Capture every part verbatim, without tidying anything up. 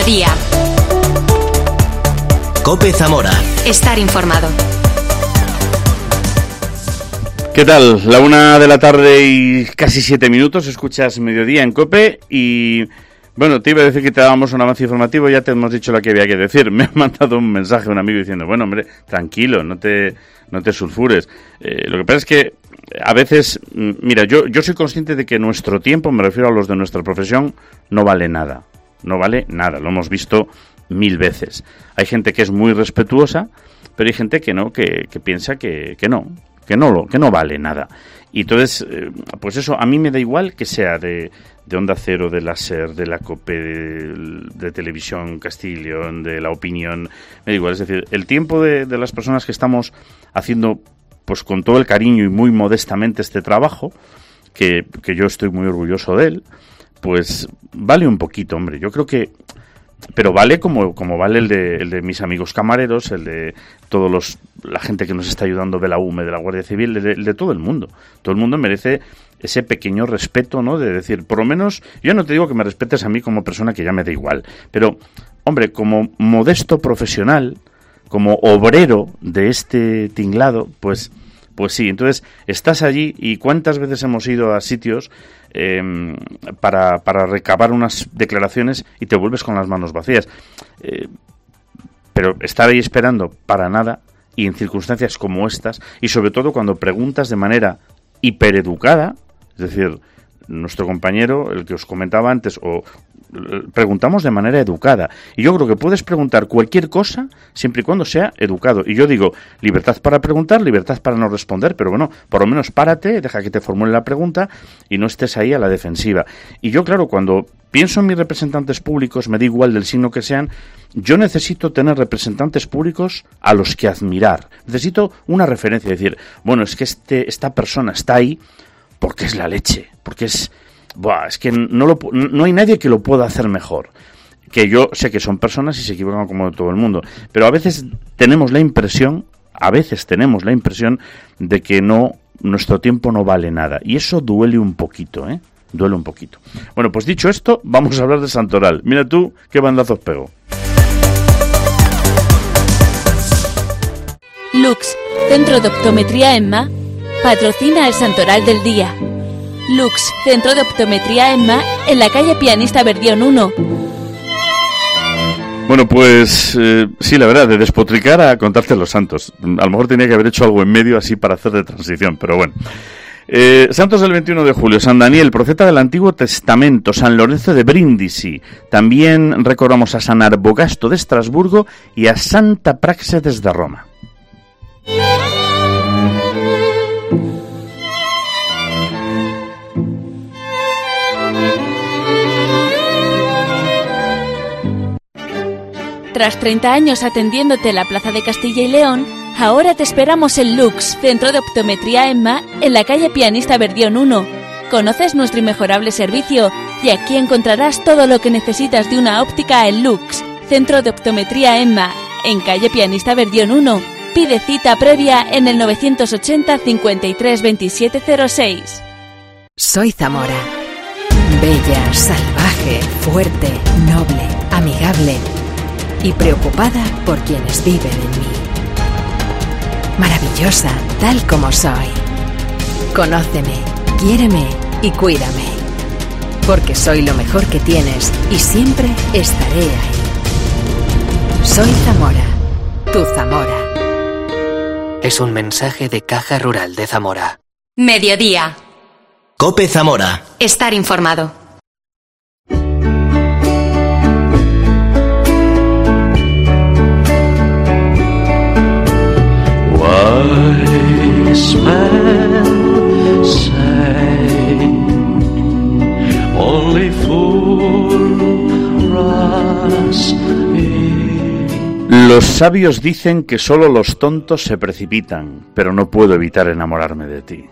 mediodía. COPE Zamora. Estar informado. ¿Qué tal? La una de la tarde y casi siete minutos, escuchas Mediodía en COPE y... Bueno, te iba a decir que te dábamos un avance informativo, ya te hemos dicho lo que había que decir. Me ha mandado un mensaje un amigo diciendo, bueno, hombre, tranquilo, no te, no te sulfures. Eh, lo que pasa es que a veces, mira, yo, yo soy consciente de que nuestro tiempo, me refiero a los de nuestra profesión, no vale nada. No vale nada, lo hemos visto mil veces. Hay gente que es muy respetuosa, pero hay gente que no, que, que piensa que, que no, que no, lo, que no vale nada. Y entonces, eh, pues eso, a mí me da igual que sea de... de Onda Cero, de la SER, de la COPE, de, de Televisión Castillón, de La Opinión, me da igual. Es decir, el tiempo de, de las personas que estamos haciendo, pues con todo el cariño y muy modestamente este trabajo, que, que yo estoy muy orgulloso de él, pues vale un poquito, hombre. Yo creo que... Pero vale como, como vale el de, el de mis amigos camareros, el de todos los la gente que nos está ayudando de la U M E, de la Guardia Civil, el de, el de todo el mundo. Todo el mundo merece ese pequeño respeto, ¿no? De decir, por lo menos, yo no te digo que me respetes a mí como persona, que ya me da igual, pero, hombre, como modesto profesional, como obrero de este tinglado, pues... Pues sí, entonces estás allí y cuántas veces hemos ido a sitios eh, para, para recabar unas declaraciones y te vuelves con las manos vacías. Eh, pero estar ahí esperando para nada y en circunstancias como estas y sobre todo cuando preguntas de manera hipereducada, es decir, nuestro compañero, el que os comentaba antes, o preguntamos de manera educada. Y yo creo que puedes preguntar cualquier cosa siempre y cuando sea educado. Y yo digo, libertad para preguntar, libertad para no responder, pero bueno, por lo menos párate, deja que te formule la pregunta y no estés ahí a la defensiva. Y yo, claro, cuando pienso en mis representantes públicos, me da igual del signo que sean, yo necesito tener representantes públicos a los que admirar. Necesito una referencia, decir, bueno, es que este, esta persona está ahí porque es la leche, porque es... Buah, es que no, lo, no hay nadie que lo pueda hacer mejor. Que yo sé que son personas y se equivocan como todo el mundo, pero a veces tenemos la impresión, a veces tenemos la impresión de que no, nuestro tiempo no vale nada. Y eso duele un poquito, ¿eh? Duele un poquito. Bueno, pues dicho esto, vamos a hablar de Santoral. Mira tú qué bandazos pego. Lux, Centro de Optometría EMMA, patrocina el Santoral del Día. Lux, Centro de Optometría EMMA, en la calle Pianista Verdión uno. Bueno, pues eh, sí, la verdad, de despotricar a contarte los santos. A lo mejor tenía que haber hecho algo en medio así para hacer de transición, pero bueno. Eh, santos del veintiuno de julio, San Daniel, profeta del Antiguo Testamento, San Lorenzo de Brindisi. También recordamos a San Arbogasto de Estrasburgo y a Santa Práxedes de Roma. Tras treinta años atendiéndote en la Plaza de Castilla y León, ahora te esperamos en Lux, Centro de Optometría EMMA, en la calle Pianista Verdión uno. Conoces nuestro inmejorable servicio y aquí encontrarás todo lo que necesitas de una óptica en Lux, Centro de Optometría EMMA, en calle Pianista Verdión uno. Pide cita previa en el novecientos ochenta, cincuenta y tres, veintisiete cero seis. Soy Zamora. Bella, salvaje, fuerte, noble, amigable y preocupada por quienes viven en mí. Maravillosa, tal como soy. Conóceme, quiéreme y cuídame. Porque soy lo mejor que tienes y siempre estaré ahí. Soy Zamora, tu Zamora. Es un mensaje de Caja Rural de Zamora. Mediodía. COPE Zamora. Estar informado. Wise men say only fools Los sabios dicen que solo los tontos se precipitan, pero no puedo evitar enamorarme de ti.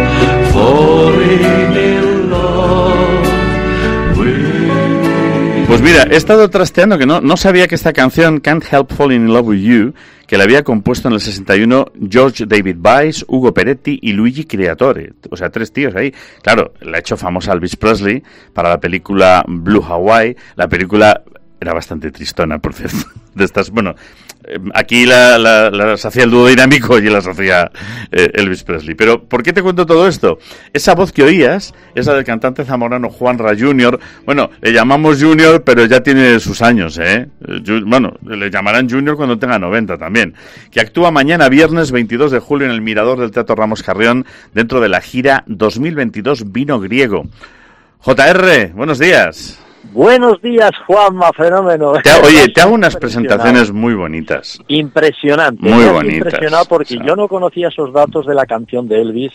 Pues Pues mira, he estado trasteando que no, no sabía que esta canción, Can't Help Falling in Love with You, que la había compuesto en el sesenta y uno George David Weiss, Ugo Peretti y Luigi Creatore. O sea, tres tíos ahí. Claro, la ha hecho famosa Elvis Presley para la película Blue Hawaii. La película era bastante tristona, por cierto. De estas, bueno, aquí la, la, las hacía el dúo dinámico y las hacía eh, Elvis Presley. Pero, ¿por qué te cuento todo esto? Esa voz que oías es la del cantante zamorano Juanra junior Bueno, le llamamos Junior, pero ya tiene sus años, ¿eh? Bueno, le llamarán Junior cuando tenga noventa también. Que actúa mañana viernes veintidós de julio en el Mirador del Teatro Ramos Carrión dentro de la gira dos mil veintidós Vino Griego. J R, buenos días. Buenos días, Juanma, fenómeno. Te, oye, te hago unas presentaciones muy bonitas. Impresionante. Muy bonitas. Impresionado porque o sea, yo no conocía esos datos de la canción de Elvis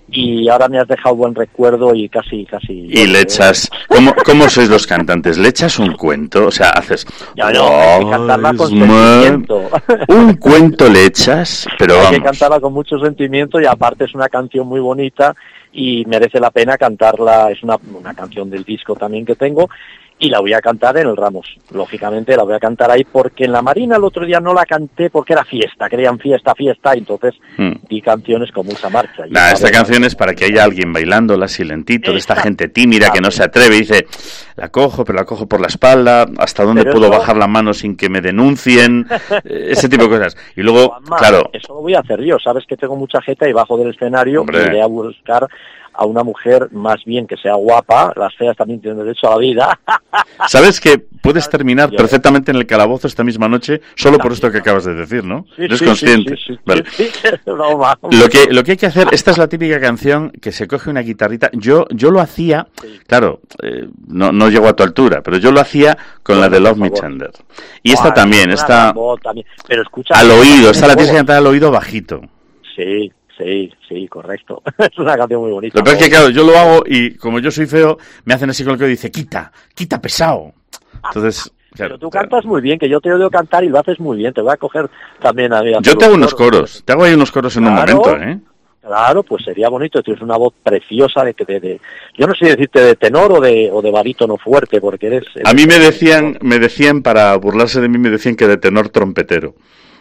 y ahora me has dejado buen recuerdo y casi, casi... Y le echas... ¿Cómo, cómo sois los cantantes? ¿Le echas un cuento? O sea, haces... Ya no, hay que cantarla con sentimiento. Un cuento le echas, pero vamos. Hay que cantarla con mucho sentimiento y aparte es una canción muy bonita y merece la pena cantarla. Es una, una canción del disco también que tengo y la voy a cantar en el Ramos. Lógicamente la voy a cantar ahí porque en la Marina el otro día no la canté porque era fiesta, querían fiesta, fiesta, y entonces hmm. di canciones con mucha marcha. Nah, esta canción es para que haya alguien bailándola silentito, de esta gente tímida que no se atreve y dice, la cojo, pero la cojo por la espalda, ¿hasta dónde pero puedo eso... bajar la mano sin que me denuncien? Ese tipo de cosas. Y luego, Juanma, claro... Eso lo voy a hacer yo, sabes que tengo mucha jeta y bajo del escenario y iré a buscar a una mujer más bien que sea guapa, las feas también tienen derecho a la vida. ¿Sabes que puedes terminar perfectamente en el calabozo esta misma noche solo por esto que acabas de decir, ¿no? Sí, ¿Eres sí, consciente? Sí, sí, sí, vale. sí, sí. No, ma, lo que lo que hay que hacer, esta es la típica canción que se coge una guitarrita. Yo yo lo hacía, sí. claro, eh, no no llego a tu altura, pero yo lo hacía con bueno, la de Love Me Tender. Y esta ah, también, esta también. Pero escucha, al oído, esta la tienes que cantar al oído bajito. Sí. Sí, sí, correcto. Es una canción muy bonita. Lo que pasa es que, claro, yo lo hago y como yo soy feo, me hacen así con el que dice, quita, quita pesado. Entonces... Claro, pero tú cantas muy bien, que yo te he oído cantar y lo haces muy bien. Te voy a coger también a... Yo te hago unos coros. coros, te hago ahí unos coros en claro, un momento, ¿eh? Claro, pues sería bonito. Tienes una voz preciosa de que de, de, yo no sé decirte de tenor o de o de barítono fuerte, porque eres... eres a mí me decían, me decían, para burlarse de mí, me decían que de tenor trompetero.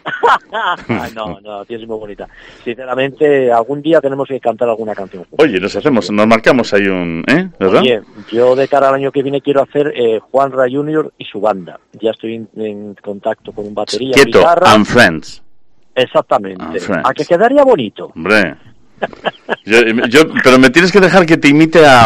no, no, tienes muy bonita. Sinceramente, algún día tenemos que cantar alguna canción juntos. Oye, nos hacemos, nos marcamos ahí un... ¿eh? ¿Verdad? Oye, yo de cara al año que viene quiero hacer eh, Juanra junior y su banda. Ya estoy en, en contacto con un batería, Quieto, guitarra. and friends. Exactamente. And friends. A que quedaría bonito. Hombre. yo, yo, pero me tienes que dejar que te imite a...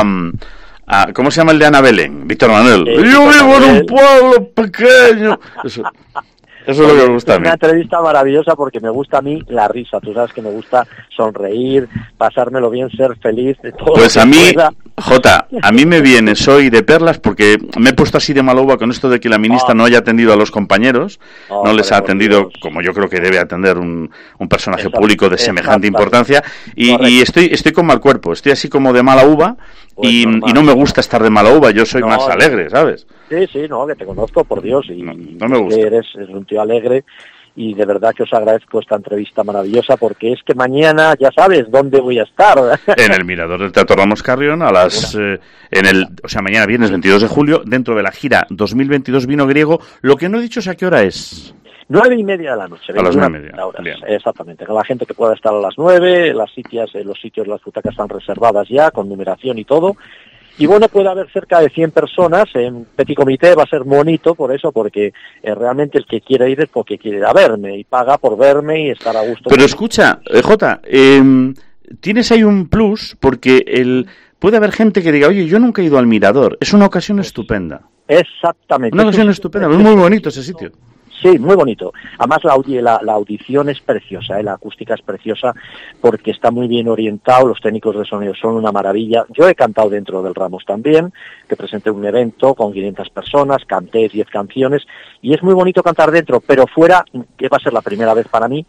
a ¿cómo se llama el de Ana Belén? Víctor Manuel. Eh, yo Víctor vivo Manuel. en un pueblo pequeño. Eso. Eso es lo que me gusta a mí. Es una entrevista maravillosa porque me gusta a mí la risa. Tú sabes que me gusta sonreír, pasármelo bien, ser feliz. De todo pues a mí, pueda. Jota, a mí me viene, soy de perlas porque me he puesto así de mala uva con esto de que la ministra oh. no haya atendido a los compañeros, oh, no les ha atendido como yo creo que debe atender un, un personaje Exacto. público de semejante importancia y, y estoy estoy con mal cuerpo, estoy así como de mala uva pues y, y no me gusta estar de mala uva, yo soy no, más alegre, ¿sabes? Sí, sí, no, que te conozco, por Dios, y no, no me gusta. Eres, eres un tío alegre y de verdad que os agradezco esta entrevista maravillosa porque es que mañana ya sabes dónde voy a estar. En el Mirador del Teatro Ramos Carrión a las eh, en el, o sea, mañana viernes veintidós de julio dentro de la gira dos mil veintidós Vino Griego. Lo que no he dicho es a qué hora es. Nueve y media de la noche. A las nueve y media. Horas, exactamente. Con la gente que pueda estar a las nueve, las sitios, los sitios, las butacas están reservadas ya con numeración y todo. Y bueno, puede haber cerca de cien personas en petit comité, va a ser bonito por eso, porque eh, realmente el que quiere ir es porque quiere ir a verme y paga por verme y estar a gusto. Pero escucha, eh, Jota, eh, tienes ahí un plus porque el puede haber gente que diga, oye, yo nunca he ido al Mirador, es una ocasión estupenda. Exactamente. Una ocasión estupenda, es muy bonito ese sitio. Sí, muy bonito. Además la, audi- la, la audición es preciosa, ¿eh? La acústica es preciosa porque está muy bien orientado, los técnicos de sonido son una maravilla. Yo he cantado dentro del Ramos también, que presenté un evento con quinientas personas, canté diez canciones y es muy bonito cantar dentro, pero fuera, que va a ser la primera vez para mí,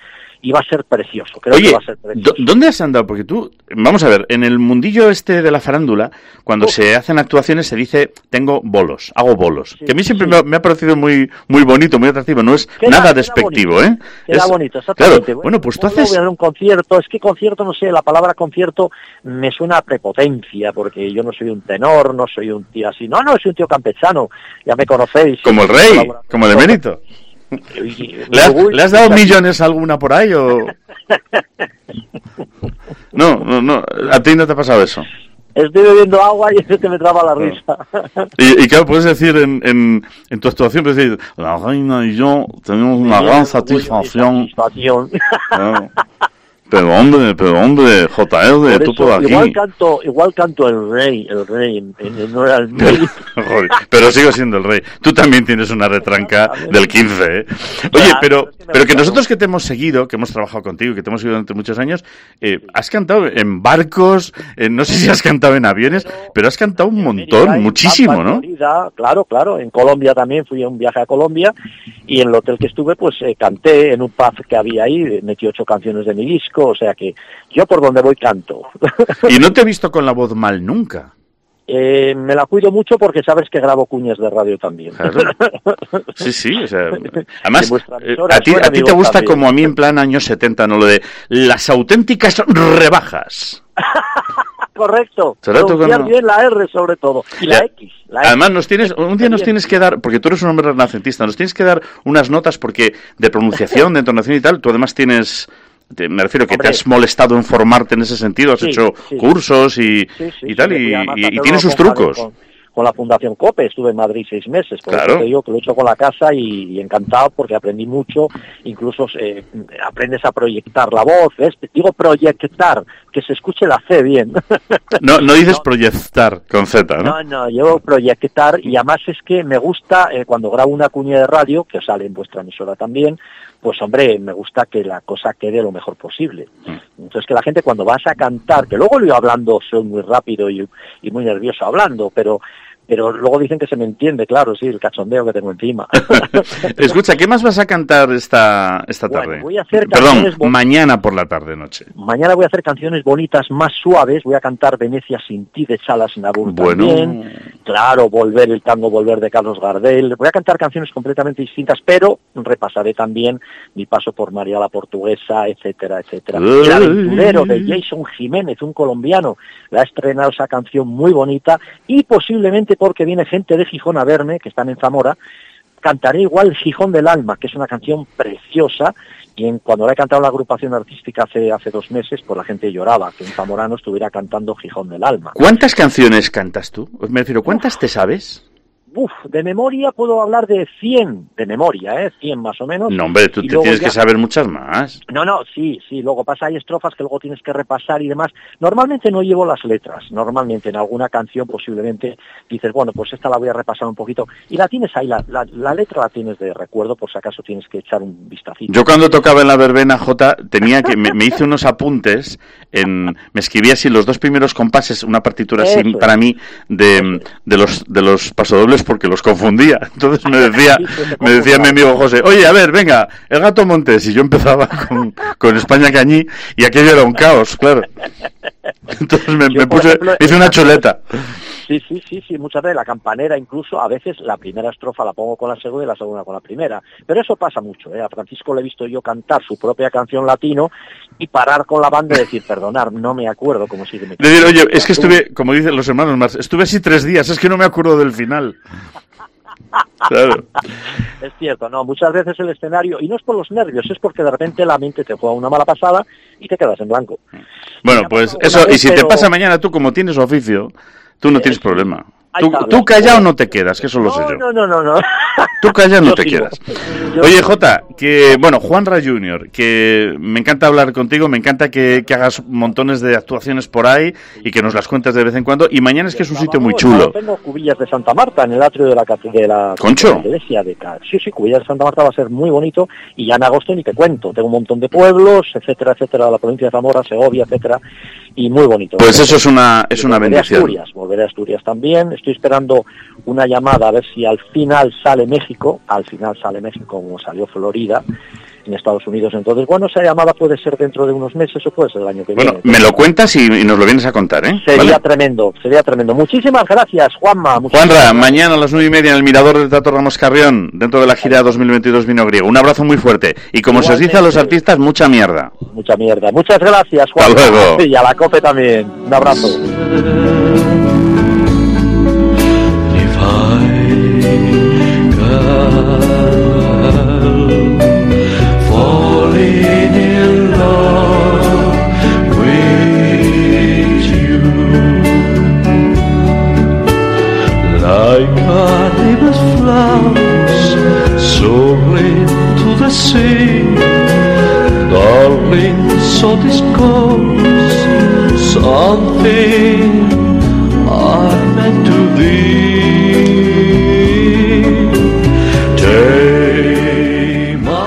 y va a ser precioso. Creo Oye, que va a ser precioso. ¿dónde has andado? Porque tú, vamos a ver, en el mundillo este de la farándula, cuando Uf. se hacen actuaciones se dice, tengo bolos, hago bolos. Sí, que a mí siempre sí. me, ha, me ha parecido muy muy bonito, muy atractivo. No es Queda- nada queda despectivo, bonito, ¿eh? Queda Es- bonito, exactamente. Claro, bueno, pues tú luego haces... voy a dar un concierto, es que concierto, no sé, la palabra concierto me suena a prepotencia, porque yo no soy un tenor, no soy un tío así, no, no, soy un tío campechano, ya me conocéis. Como el rey, como el emérito. ¿Le has, ¿Le has dado millones a alguna por ahí o...? No, no, no, a ti no te ha pasado eso. Estoy bebiendo agua y es que me traba la risa. Y, y claro, puedes decir en, en, en tu actuación, puedes decir, la reina y yo tenemos una gran satisfacción. Satisfacción. Claro. Pero hombre, pero hombre, J R, Por tú eso, por aquí. igual canto, igual canto el rey, el rey, en- en- no era el rey. Joder, pero sigo siendo el rey. Tú también tienes una retranca del quince, ¿eh? Oye, Claro, pero, es que me pero que gusta, nosotros que te hemos seguido, que hemos trabajado contigo, que te hemos seguido durante muchos años, eh, has cantado en barcos, eh, no sé si has cantado en aviones, pero has cantado un montón, En muchísimo, Tampa, en ¿no? Florida, claro, claro. En Colombia también fui a un viaje a Colombia y en el hotel que estuve, pues eh, canté en un pub que había ahí, metí ocho canciones de mi disco, o sea que yo por donde voy canto. Y no te he visto con la voz mal nunca. Eh, me la cuido mucho porque sabes que grabo cuñas de radio también. Claro. Sí, sí, o sea, además, En vuestra eh, emisora a ti, suena a ti mi te voz gusta también. como a mí en plan años setenta, ¿no? Lo de las auténticas rebajas. Correcto. Será tú Pronunciar cuando- bien la R sobre todo. Y la Ya. X. La Además, X. nos tienes, un día nos tienes que dar, porque tú eres un hombre renacentista, nos tienes que dar unas notas porque de pronunciación, de entonación y tal, tú además tienes, te- me refiero que Hombre. te has molestado en formarte en ese sentido, has Sí, hecho sí. cursos y, Sí, sí, y sí, tal, me y, fui además a y- y hacerlo tiene sus con Javier, trucos. Con, con la Fundación COPE, estuve en Madrid seis meses, por Claro. eso te digo que lo he hecho con la casa y, y encantado porque aprendí mucho, incluso eh, aprendes a proyectar la voz, ¿ves? Digo proyectar, que se escuche la C bien. No, no dices No. proyectar con Z, ¿no? No, no, yo proyectar y además es que me gusta eh, cuando grabo una cuña de radio, que sale en vuestra emisora también, pues hombre, me gusta que la cosa quede lo mejor posible. Entonces que la gente cuando vas a cantar, que luego lo iba hablando, soy muy rápido y, y muy nervioso hablando, pero pero luego dicen que se me entiende, claro, sí, el cachondeo que tengo encima. Escucha, ¿qué más vas a cantar esta, esta Bueno, tarde? voy a hacer Perdón, canciones bon- mañana por la tarde, noche. Mañana voy a hacer canciones bonitas, más suaves. Voy a cantar Venecia sin ti de Salas Nabur Bueno. también. Claro, Volver, el tango Volver de Carlos Gardel. Voy a cantar canciones completamente distintas, pero repasaré también mi paso por María la Portuguesa, etcétera, etcétera. El Aventurero de Jason Jiménez, un colombiano. La ha estrenado esa canción muy bonita y posiblemente porque viene gente de Gijón a verme, que están en Zamora, cantaré igual Gijón del Alma, que es una canción preciosa, y en, cuando la he cantado en la agrupación artística hace, hace dos meses, pues la gente lloraba que un zamorano estuviera cantando Gijón del Alma. ¿Cuántas canciones cantas tú? Me refiero, ¿cuántas te sabes? Uf, de memoria puedo hablar de cien, de memoria, ¿eh? cien más o menos. No, hombre, tú Y te luego tienes ya- que saber muchas más. No, no, sí, sí, luego pasa, hay estrofas que luego tienes que repasar y demás. Normalmente no llevo las letras, normalmente en alguna canción posiblemente dices, bueno, pues esta la voy a repasar un poquito. Y la tienes ahí, la, la, la letra la tienes de recuerdo, por si acaso tienes que echar un vistacito. Yo cuando tocaba en la verbena, J, tenía que, me, me hice unos apuntes, en, me escribía así los dos primeros compases, una partitura así Eso es. para mí de, de los de los pasodobles porque los confundía. Entonces me decía, Sí, sí, se me decía mi confunde. amigo José, oye, a ver, venga, el Gato Montes, y yo empezaba con, con España Cañí, y aquello era un caos, claro. Entonces me, Yo, me por puse, ejemplo, me hice una chuleta. Sí, sí, sí, sí, muchas veces la campanera, incluso a veces la primera estrofa la pongo con la segunda y la segunda con la primera. Pero eso pasa mucho, ¿eh? A Francisco le he visto yo cantar su propia canción latino y parar con la banda y decir, perdonar, no me acuerdo cómo sigue. Le digo, oye, es que estuve, como dicen los hermanos Marx, estuve así tres días, es que no me acuerdo del final. Claro. Es cierto, no, muchas veces el escenario, y no es por los nervios, es porque de repente la mente te juega una mala pasada y te quedas en blanco. Bueno, Me ha pues pasado eso, una y vez, si te pero- pasa mañana, tú como tienes oficio, tú no tienes problema. Hay Tú, tablas. tú callado no te quedas, que eso lo sé No, yo. no, no, no, no. Tú callado no Yo te sigo. quedas. Yo Oye, sigo. Jota, que, bueno, Juanra junior, que me encanta hablar contigo, me encanta que, que hagas montones de actuaciones por ahí y que nos las cuentes de vez en cuando. Y mañana es que es un sitio muy Vamos, chulo. ahora Tengo Cubillas de Santa Marta en el atrio de la, cate- de la, ¿Concho? de la iglesia de Ca- Sí, sí, Cubillas de Santa Marta va a ser muy bonito y ya en agosto ni te cuento. Tengo un montón de pueblos, etcétera, etcétera, de la provincia de Zamora, Segovia, etcétera, y muy bonito. Pues eso es una, es Y una volveré a bendición. Asturias, volveré a Asturias también. Estoy esperando una llamada a ver si al final sale México, al final sale México como salió Florida. en Estados Unidos. Entonces, bueno, esa llamada puede ser dentro de unos meses o puede ser el año que bueno, viene. Bueno, me lo cuentas y, y nos lo vienes a contar, ¿eh? Sería ¿Vale? tremendo, sería tremendo. Muchísimas gracias, Juanma. Juanra, gracias. mañana a las nueve y media en el Mirador del Teatro Ramos Carrión, dentro de la gira dos mil veintidós Vino Griego. Un abrazo muy fuerte. Y como Igualmente. se os dice a los artistas, mucha mierda. Mucha mierda. Muchas gracias, Juanma. Hasta luego. Y a la COPE también. Un abrazo. If I can falling in love with you, like Arriba's flowers soaring to the sea, darling, so this goes, something I meant to be. Take my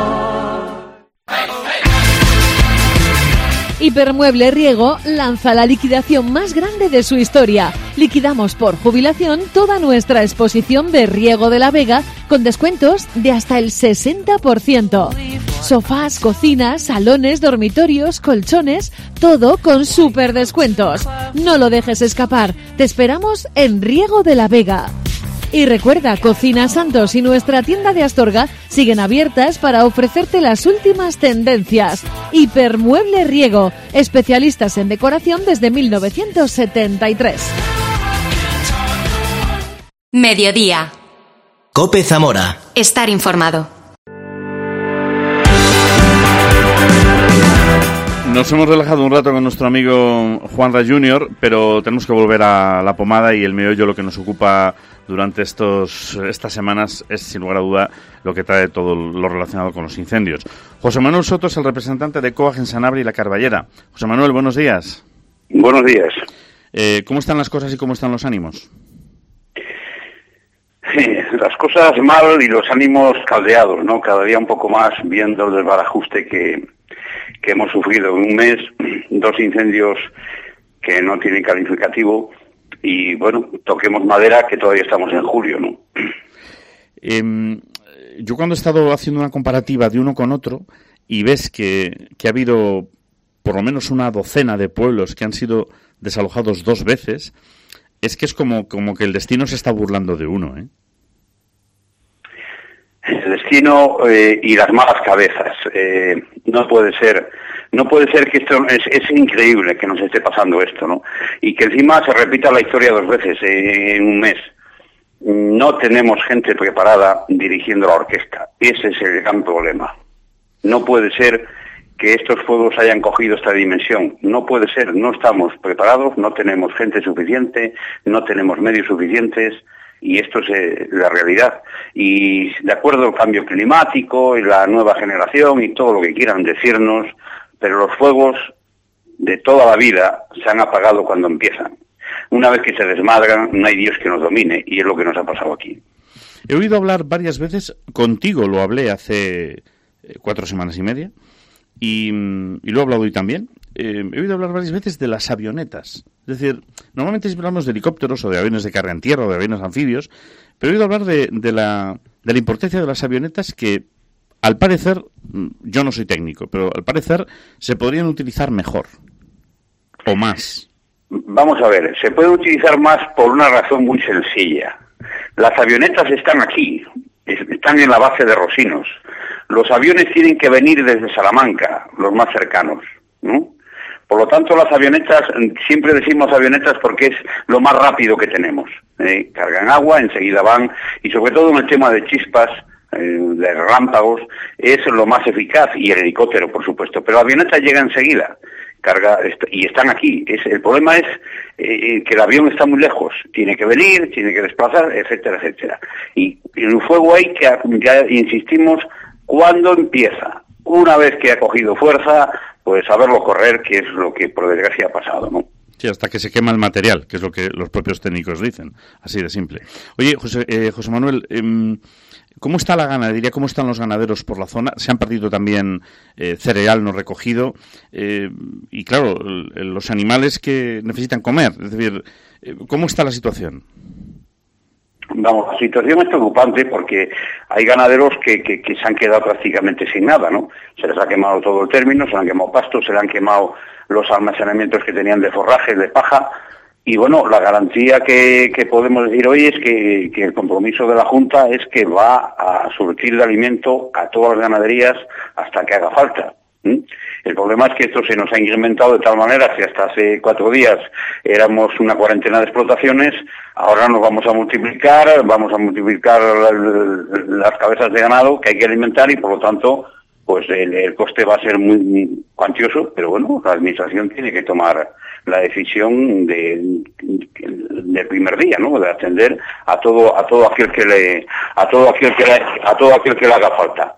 Hipermueble Riego lanza la liquidación más grande de su historia. Liquidamos por jubilación toda nuestra exposición de Riego de la Vega con descuentos de hasta el sesenta por ciento. Sofás, cocinas, salones, dormitorios, colchones, todo con súper descuentos. No lo dejes escapar. Te esperamos en Riego de la Vega. Y recuerda, Cocina Santos y nuestra tienda de Astorga siguen abiertas para ofrecerte las últimas tendencias. Hipermueble Riego, especialistas en decoración desde mil novecientos setenta y tres. Mediodía. COPE Zamora. Estar informado. Nos hemos relajado un rato con nuestro amigo Juanra junior, pero tenemos que volver a la pomada y el meollo. Lo que nos ocupa durante estos estas semanas es, sin lugar a duda, lo que trae todo lo relacionado con los incendios. José Manuel Soto es el representante de COAG en Sanabria y La Carballera. José Manuel, buenos días. Buenos días. Eh, ¿Cómo están las cosas y cómo están los ánimos? Las cosas mal y los ánimos caldeados, ¿no? Cada día un poco más, viendo el desbarajuste que, que hemos sufrido en un mes, dos incendios que no tienen calificativo y, bueno, toquemos madera que todavía estamos en julio, ¿no? Eh, yo cuando he estado haciendo una comparativa de uno con otro y ves que, que ha habido por lo menos una docena de pueblos que han sido desalojados dos veces, es que es como, como que el destino se está burlando de uno, ¿eh? El destino eh, y las malas cabezas. Eh, no puede ser, no puede ser que esto es, es increíble que nos esté pasando esto, ¿no? Y que encima se repita la historia dos veces eh, en un mes. No tenemos gente preparada dirigiendo la orquesta. Ese es el gran problema. No puede ser que estos fuegos hayan cogido esta dimensión. No puede ser, no estamos preparados, no tenemos gente suficiente, no tenemos medios suficientes, y esto es eh, la realidad. Y de acuerdo al cambio climático y la nueva generación y todo lo que quieran decirnos, pero los fuegos de toda la vida se han apagado cuando empiezan. Una vez que se desmadran, no hay Dios que nos domine, y es lo que nos ha pasado aquí. He oído hablar varias veces, contigo lo hablé hace cuatro semanas y media, y, y lo he hablado hoy también. Eh, he oído hablar varias veces de las avionetas. Es decir, normalmente hablamos de helicópteros o de aviones de carga en tierra o de aviones anfibios, pero he oído hablar de, de, la, de la importancia de las avionetas que, al parecer, yo no soy técnico, pero al parecer se podrían utilizar mejor o más. Vamos a ver, se puede utilizar más por una razón muy sencilla. Las avionetas están aquí, están en la base de Rosinos. Los aviones tienen que venir desde Salamanca, los más cercanos, ¿no? Por lo tanto, las avionetas, siempre decimos avionetas porque es lo más rápido que tenemos. ¿eh? Cargan agua, enseguida van, y sobre todo en el tema de chispas, eh, de relámpagos, es lo más eficaz, y el helicóptero, por supuesto. Pero la avioneta llega enseguida, carga, y están aquí. Es, el problema es eh, que el avión está muy lejos, tiene que venir, tiene que desplazar, etcétera, etcétera. Y en el fuego hay que, ya insistimos, ¿cuándo empieza? Una vez que ha cogido fuerza, pues saberlo correr, que es lo que por desgracia ha pasado, ¿no? Sí, hasta que se quema el material, que es lo que los propios técnicos dicen, así de simple. Oye, José, eh, José Manuel, eh, ¿cómo está la ganadería? ¿Cómo están los ganaderos por la zona? Se han perdido también eh, cereal no recogido eh, y, claro, el, los animales que necesitan comer. Es decir, ¿cómo está la situación? vamos, la situación es preocupante porque hay ganaderos que, que, que se han quedado prácticamente sin nada, ¿no? Se les ha quemado todo el término, se les han quemado pastos, se les han quemado los almacenamientos que tenían de forraje, de paja, y bueno, la garantía que, que podemos decir hoy es que, que el compromiso de la Junta es que va a surtir de alimento a todas las ganaderías hasta que haga falta. ¿Mm? El problema es que esto se nos ha incrementado de tal manera que hasta hace cuatro días éramos una cuarentena de explotaciones, ahora nos vamos a multiplicar, vamos a multiplicar las cabezas de ganado que hay que alimentar y por lo tanto pues el, el coste va a ser muy, muy cuantioso, pero bueno, la administración tiene que tomar la decisión de, del primer día, ¿no? De atender a todo a todo aquel que le a todo aquel que le, a todo aquel que le haga falta.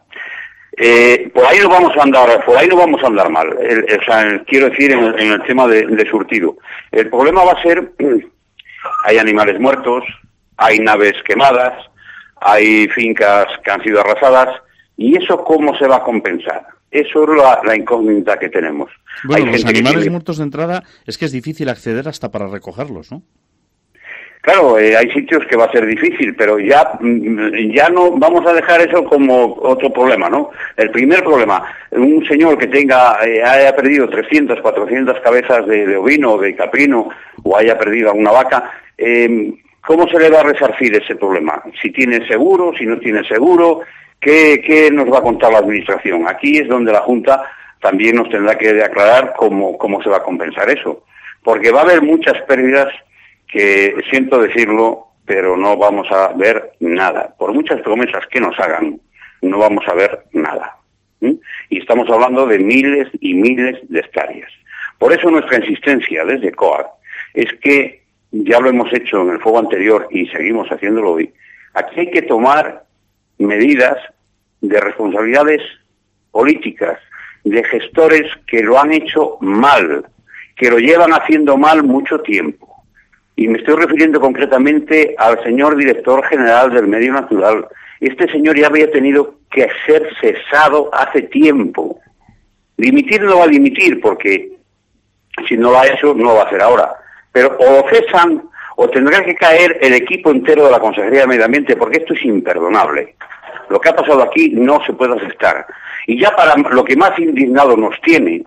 Eh, por ahí no vamos a andar, por ahí no vamos a andar mal. El, el, o sea, el, quiero decir en el, en el tema de, de surtido. El problema va a ser, hay animales muertos, hay naves quemadas, hay fincas que han sido arrasadas, y eso cómo se va a compensar. Eso es la, la incógnita que tenemos. Bueno, hay los gente animales que tiene... muertos de entrada es que es difícil acceder hasta para recogerlos, ¿no? Claro, eh, hay sitios que va a ser difícil, pero ya ya no vamos a dejar eso como otro problema, ¿no? El primer problema, un señor que tenga eh, haya perdido trescientas, cuatrocientas cabezas de, de ovino, de caprino, o haya perdido alguna vaca, eh, ¿cómo se le va a resarcir ese problema? Si tiene seguro, si no tiene seguro, ¿qué, qué nos va a contar la administración? Aquí es donde la Junta también nos tendrá que aclarar cómo, cómo se va a compensar eso, porque va a haber muchas pérdidas que siento decirlo, pero no vamos a ver nada. Por muchas promesas que nos hagan, no vamos a ver nada. ¿Mm? Y estamos hablando de miles y miles de hectáreas. Por eso nuestra insistencia desde C O A es que, ya lo hemos hecho en el fuego anterior y seguimos haciéndolo hoy, aquí hay que tomar medidas de responsabilidades políticas, de gestores que lo han hecho mal, que lo llevan haciendo mal mucho tiempo. Y me estoy refiriendo concretamente al señor director general del Medio Natural. Este señor ya había tenido que ser cesado hace tiempo. Dimitir no va a dimitir, porque si no lo ha hecho, no lo va a hacer ahora. Pero o lo cesan, o tendrá que caer el equipo entero de la Consejería de Medio Ambiente, porque esto es imperdonable. Lo que ha pasado aquí no se puede aceptar. Y ya para lo que más indignado nos tiene,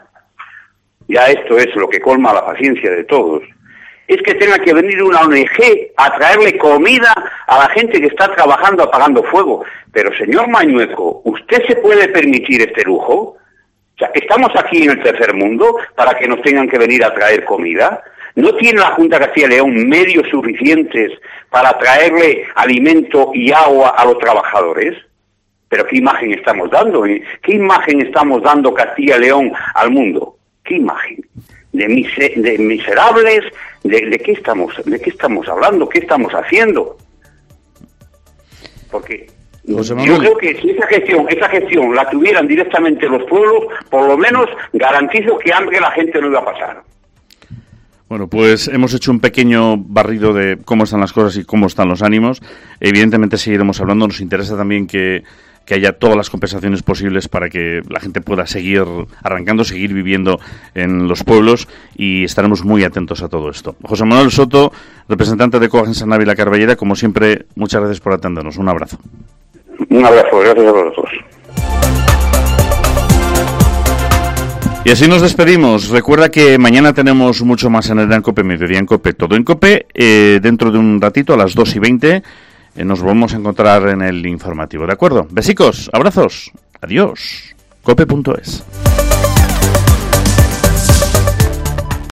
ya esto es lo que colma la paciencia de todos, es que tenga que venir una O N Ge a traerle comida a la gente que está trabajando apagando fuego. Pero, señor Mañueco, ¿usted se puede permitir este lujo? O sea, ¿estamos aquí en el tercer mundo para que nos tengan que venir a traer comida? ¿No tiene la Junta de Castilla y León medios suficientes para traerle alimento y agua a los trabajadores? ¿Pero qué imagen estamos dando? ¿Qué imagen estamos dando Castilla y León al mundo? ¿Qué imagen? De, mise, de miserables, de, de qué estamos, de qué estamos hablando, qué estamos haciendo. Porque José yo creo que si esa gestión, esa gestión la tuvieran directamente los pueblos, por lo menos garantizo que hambre la gente no iba a pasar. Bueno, pues hemos hecho un pequeño barrido de cómo están las cosas y cómo están los ánimos. Evidentemente seguiremos hablando. Nos interesa también que que haya todas las compensaciones posibles para que la gente pueda seguir arrancando, seguir viviendo en los pueblos, y estaremos muy atentos a todo esto. José Manuel Soto, representante de Coag en San Ávila Carballera, como siempre, muchas gracias por atendernos. Un abrazo. Un abrazo, gracias a vosotros. Y así nos despedimos. Recuerda que mañana tenemos mucho más en el en COPE, Mediodía en COPE, todo en COPE. Eh, dentro de un ratito, a las dos y veinte, eh, nos volvemos a encontrar en el informativo. ¿De acuerdo? Besicos, abrazos. Adiós. cope punto es.